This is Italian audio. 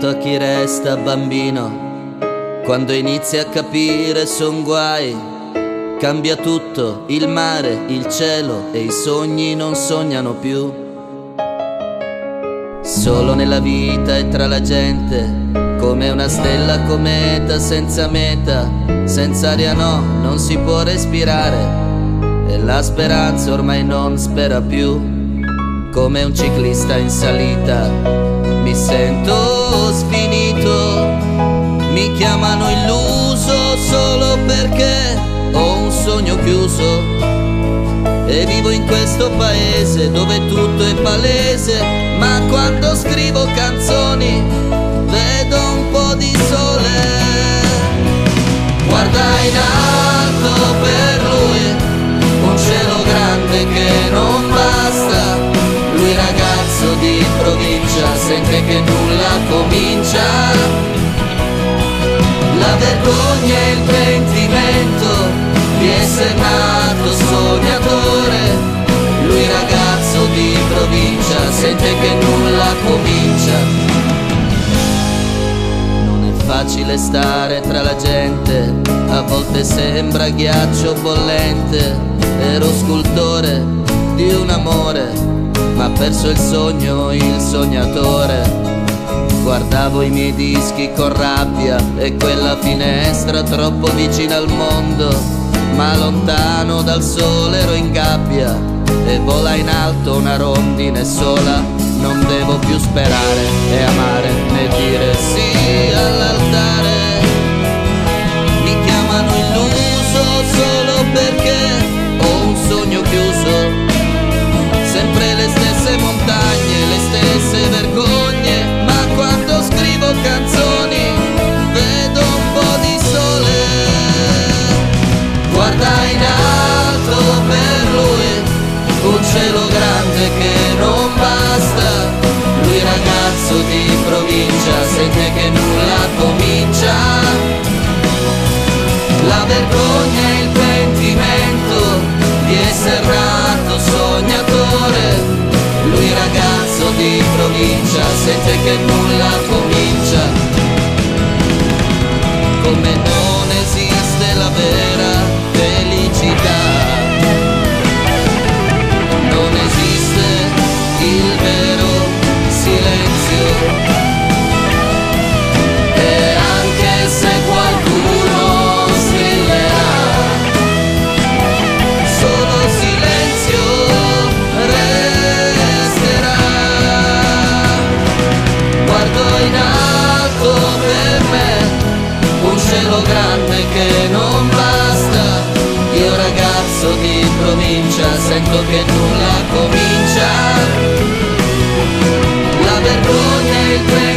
canto a chi resta bambino, quando inizi a capire son guai. Cambia tutto, il mare, il cielo e i sogni non sognano più. Solo nella vita e tra la gente, come una stella cometa senza meta. Senza aria no, non si può respirare, e la speranza ormai non spera più. Come un ciclista in salita, mi sento sfinito. Mi chiamano illuso solo perché ho un sogno chiuso. E vivo in questo paese dove tutto è palese, ma quando scrivo canzoni vedo un po' di sole. Guarda in alto per lui, un cielo grande che non basta. Lui ragazzo di provincia sente che nulla comincia. La vergogna e il pentimento di essere nato sognatore. Lui ragazzo di provincia sente che nulla comincia. Non è facile stare tra la gente, a volte sembra ghiaccio bollente. Ero scultore di un amore, ma ha perso il sogno il sognatore. Guardavo i miei dischi con rabbia e quella finestra troppo vicina al mondo, ma lontano dal sole ero in gabbia e vola in alto una rondine sola. Non devo più sperare e amare né dire sì all'altare. Mi chiamano illuso solo perché ho un sogno chiuso. Sempre le stesse montagne, le stesse vergogne, ma quando scrivo canzoni vedo un po' di sole. Guarda in alto per lui, un cielo grande che non basta. Lui ragazzo di provincia sente che nulla comincia. La vergogna e il pentimento di essere nato sognatore. Lui ragazzo di provincia sente che nulla comincia. Come non esiste la vera felicità, non esiste il vero silenzio. E anche se qualcuno strillerà, solo silenzio resterà. Guardo in alto per me, un cielo grande che non basta. Io ragazzo di provincia sento che nulla comincia. La vergogna e il